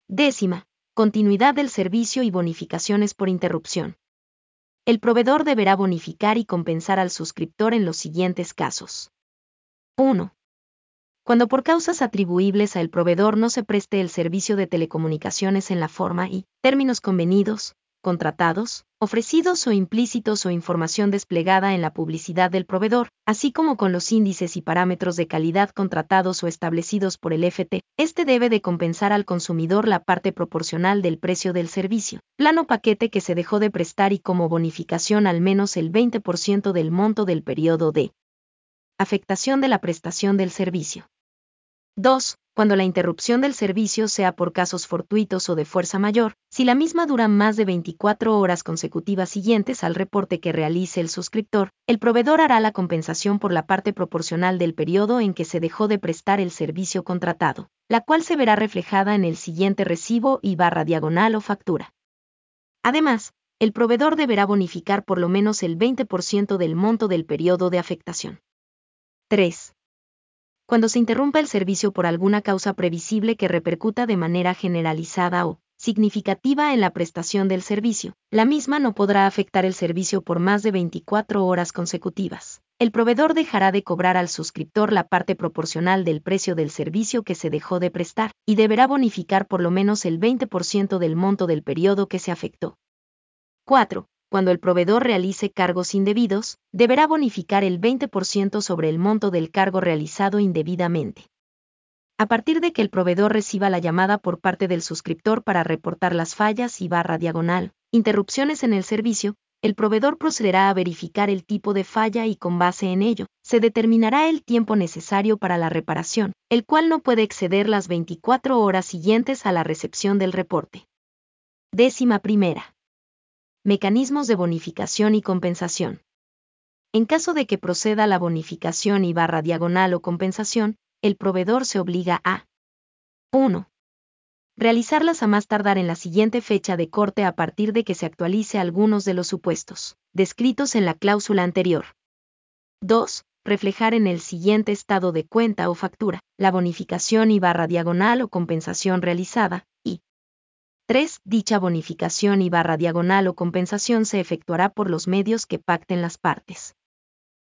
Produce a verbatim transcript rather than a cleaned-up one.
Décima, continuidad del servicio y bonificaciones por interrupción. El proveedor deberá bonificar y compensar al suscriptor en los siguientes casos. uno. Cuando por causas atribuibles al proveedor no se preste el servicio de telecomunicaciones en la forma y términos convenidos, contratados, ofrecidos o implícitos o información desplegada en la publicidad del proveedor, así como con los índices y parámetros de calidad contratados o establecidos por el F T, este debe de compensar al consumidor la parte proporcional del precio del servicio, plan o paquete que se dejó de prestar y como bonificación al menos el veinte por ciento del monto del periodo de afectación de la prestación del servicio. dos. Cuando la interrupción del servicio sea por casos fortuitos o de fuerza mayor, si la misma dura más de veinticuatro horas consecutivas siguientes al reporte que realice el suscriptor, el proveedor hará la compensación por la parte proporcional del periodo en que se dejó de prestar el servicio contratado, la cual se verá reflejada en el siguiente recibo y barra diagonal o factura. Además, el proveedor deberá bonificar por lo menos el veinte por ciento del monto del periodo de afectación. tres. Cuando se interrumpa el servicio por alguna causa previsible que repercuta de manera generalizada o significativa en la prestación del servicio, la misma no podrá afectar el servicio por más de veinticuatro horas consecutivas. El proveedor dejará de cobrar al suscriptor la parte proporcional del precio del servicio que se dejó de prestar, y deberá bonificar por lo menos el veinte por ciento del monto del periodo que se afectó. cuatro. Cuando el proveedor realice cargos indebidos, deberá bonificar el veinte por ciento sobre el monto del cargo realizado indebidamente. A partir de que el proveedor reciba la llamada por parte del suscriptor para reportar las fallas y barra diagonal, interrupciones en el servicio, el proveedor procederá a verificar el tipo de falla y con base en ello, se determinará el tiempo necesario para la reparación, el cual no puede exceder las veinticuatro horas siguientes a la recepción del reporte. Décima primera. Mecanismos de bonificación y compensación. En caso de que proceda la bonificación y barra diagonal o compensación, el proveedor se obliga a uno. Realizarlas a más tardar en la siguiente fecha de corte a partir de que se actualice algunos de los supuestos descritos en la cláusula anterior. dos. Reflejar en el siguiente estado de cuenta o factura la bonificación y barra diagonal o compensación realizada, y tres. Dicha bonificación y barra diagonal o compensación se efectuará por los medios que pacten las partes.